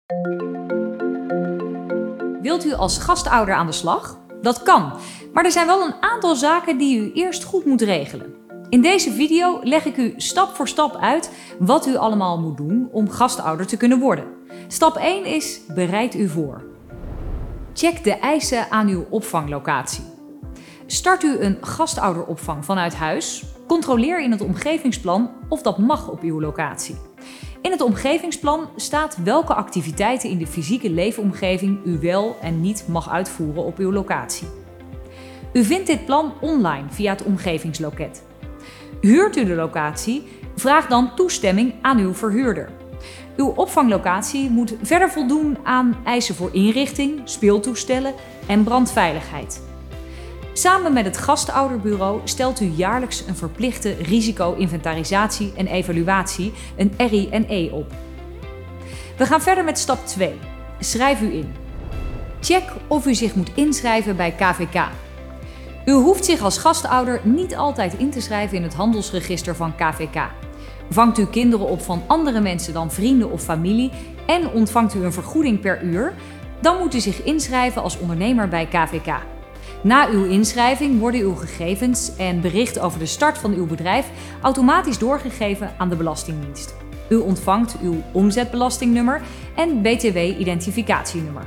Wilt u als gastouder aan de slag? Dat kan, maar er zijn wel een aantal zaken die u eerst goed moet regelen. In deze video leg ik u stap voor stap uit wat u allemaal moet doen om gastouder te kunnen worden. Stap 1 is: bereid u voor. Check de eisen aan uw opvanglocatie. Start u een gastouderopvang vanuit huis? Controleer in het omgevingsplan of dat mag op uw locatie. In het omgevingsplan staat welke activiteiten in de fysieke leefomgeving u wel en niet mag uitvoeren op uw locatie. U vindt dit plan online via het omgevingsloket. Huurt u de locatie? Vraag dan toestemming aan uw verhuurder. Uw opvanglocatie moet verder voldoen aan eisen voor inrichting, speeltoestellen en brandveiligheid. Samen met het gastouderbureau stelt u jaarlijks een verplichte risico-inventarisatie en evaluatie, een RIE, op. We gaan verder met stap 2. Schrijf u in. Check of u zich moet inschrijven bij KVK. U hoeft zich als gastouder niet altijd in te schrijven in het handelsregister van KVK. Vangt u kinderen op van andere mensen dan vrienden of familie en ontvangt u een vergoeding per uur, dan moet u zich inschrijven als ondernemer bij KVK. Na uw inschrijving worden uw gegevens en bericht over de start van uw bedrijf automatisch doorgegeven aan de Belastingdienst. U ontvangt uw omzetbelastingnummer en BTW-identificatienummer.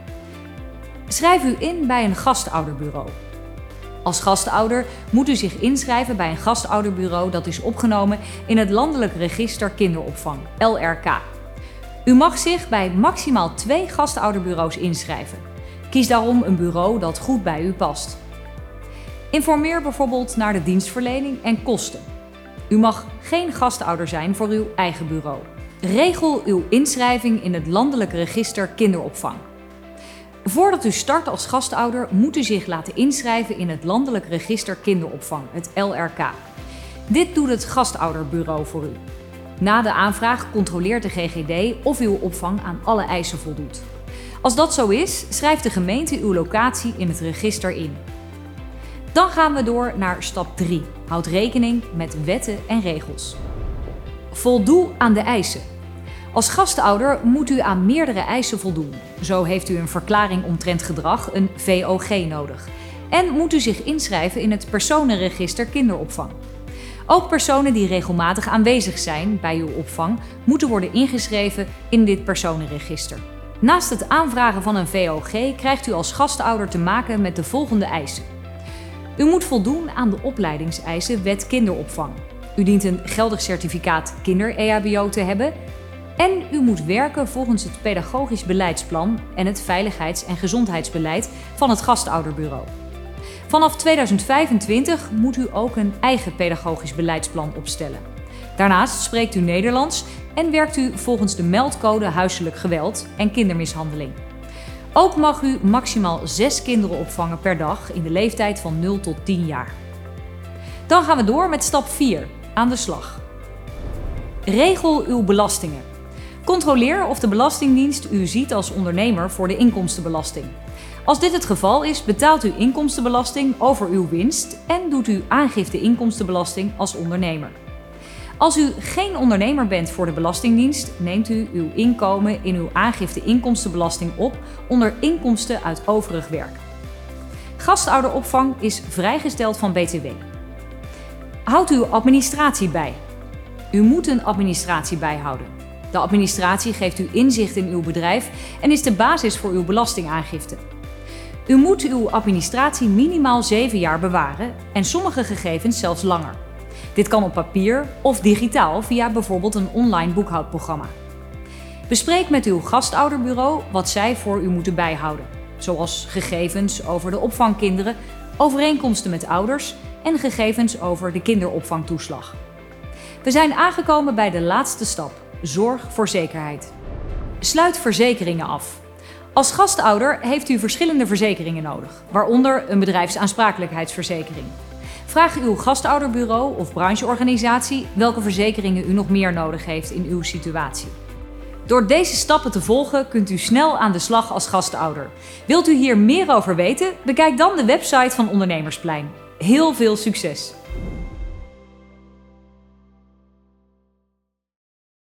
Schrijf u in bij een gastouderbureau. Als gastouder moet u zich inschrijven bij een gastouderbureau dat is opgenomen in het Landelijk Register Kinderopvang, LRK. U mag zich bij maximaal 2 gastouderbureaus inschrijven. Kies daarom een bureau dat goed bij u past. Informeer bijvoorbeeld naar de dienstverlening en kosten. U mag geen gastouder zijn voor uw eigen bureau. Regel uw inschrijving in het Landelijk Register Kinderopvang. Voordat u start als gastouder moet u zich laten inschrijven in het Landelijk Register Kinderopvang, het LRK. Dit doet het gastouderbureau voor u. Na de aanvraag controleert de GGD of uw opvang aan alle eisen voldoet. Als dat zo is, schrijft de gemeente uw locatie in het register in. Dan gaan we door naar stap 3. Houd rekening met wetten en regels. Voldoe aan de eisen. Als gastouder moet u aan meerdere eisen voldoen. Zo heeft u een verklaring omtrent gedrag, een VOG, nodig. En moet u zich inschrijven in het personenregister kinderopvang. Ook personen die regelmatig aanwezig zijn bij uw opvang moeten worden ingeschreven in dit personenregister. Naast het aanvragen van een VOG krijgt u als gastouder te maken met de volgende eisen. U moet voldoen aan de opleidingseisen Wet Kinderopvang. U dient een geldig certificaat kinder-EHBO te hebben. En u moet werken volgens het pedagogisch beleidsplan en het veiligheids- en gezondheidsbeleid van het gastouderbureau. Vanaf 2025 moet u ook een eigen pedagogisch beleidsplan opstellen. Daarnaast spreekt u Nederlands en werkt u volgens de meldcode huiselijk geweld en kindermishandeling. Ook mag u maximaal 6 kinderen opvangen per dag in de leeftijd van 0 tot 10 jaar. Dan gaan we door met stap 4, aan de slag. Regel uw belastingen. Controleer of de Belastingdienst u ziet als ondernemer voor de inkomstenbelasting. Als dit het geval is, betaalt u inkomstenbelasting over uw winst en doet u aangifte inkomstenbelasting als ondernemer. Als u geen ondernemer bent voor de Belastingdienst, neemt u uw inkomen in uw aangifte inkomstenbelasting op onder inkomsten uit overig werk. Gastouderopvang is vrijgesteld van BTW. Houd uw administratie bij. U moet een administratie bijhouden. De administratie geeft u inzicht in uw bedrijf en is de basis voor uw belastingaangifte. U moet uw administratie minimaal 7 jaar bewaren en sommige gegevens zelfs langer. Dit kan op papier of digitaal via bijvoorbeeld een online boekhoudprogramma. Bespreek met uw gastouderbureau wat zij voor u moeten bijhouden, zoals gegevens over de opvangkinderen, overeenkomsten met ouders en gegevens over de kinderopvangtoeslag. We zijn aangekomen bij de laatste stap: zorg voor zekerheid. Sluit verzekeringen af. Als gastouder heeft u verschillende verzekeringen nodig, waaronder een bedrijfsaansprakelijkheidsverzekering. Vraag uw gastouderbureau of brancheorganisatie welke verzekeringen u nog meer nodig heeft in uw situatie. Door deze stappen te volgen kunt u snel aan de slag als gastouder. Wilt u hier meer over weten? Bekijk dan de website van Ondernemersplein. Heel veel succes!